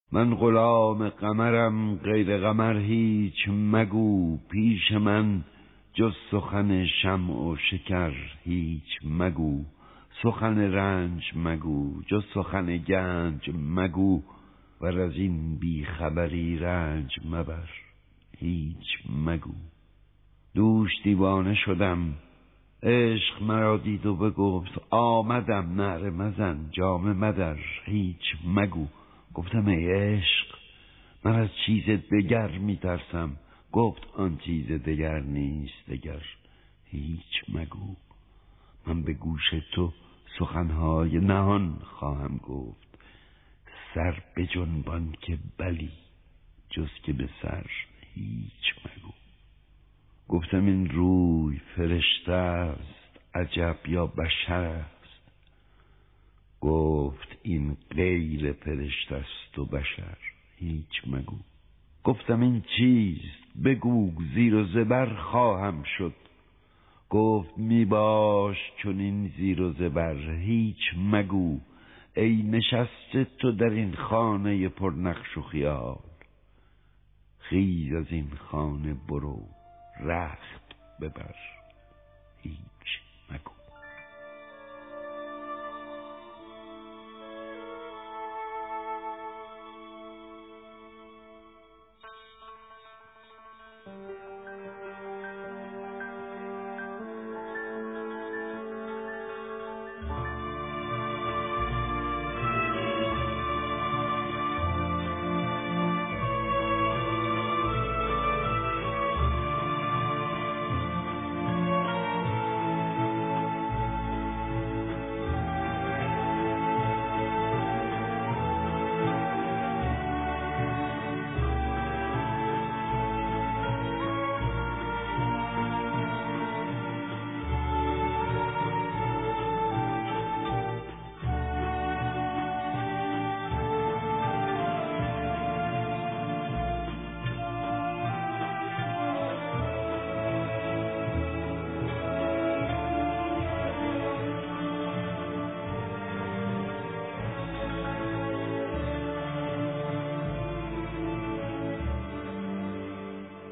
من غلام قمرم، غیر قمر هیچ مگو. پیش من جز سخن شمع و شکر هیچ مگو. سخن رنج مگو، جز سخن گنج مگو. ور از این بی خبری رنج مبر هیچ مگو. دوش دیوانه شدم، عشق مرا دید و بگفت آمدم. نعره مزن، جامه مدر هیچ مگو. گفتم ای عشق، من از چیز دگر میترسم. گفت آن چیز دگر نیست دگر هیچ مگو. من به گوش تو سخنهای نهان خواهم گفت. سر بجنبان که بلی، جز که به سر هیچ مگو. گفتم این روی فرشته است عجب یا بشر است. گفت این غیر فرشته است و بشر هیچ مگو. گفتم این چیست بگو، زیر و زبر خواهم شد. گفت می باش چون این زیر و زبر هیچ مگو. ای نشسته تو در این خانه پر نقش و خیال، خیز از این خانه برو رخت ببر هیچ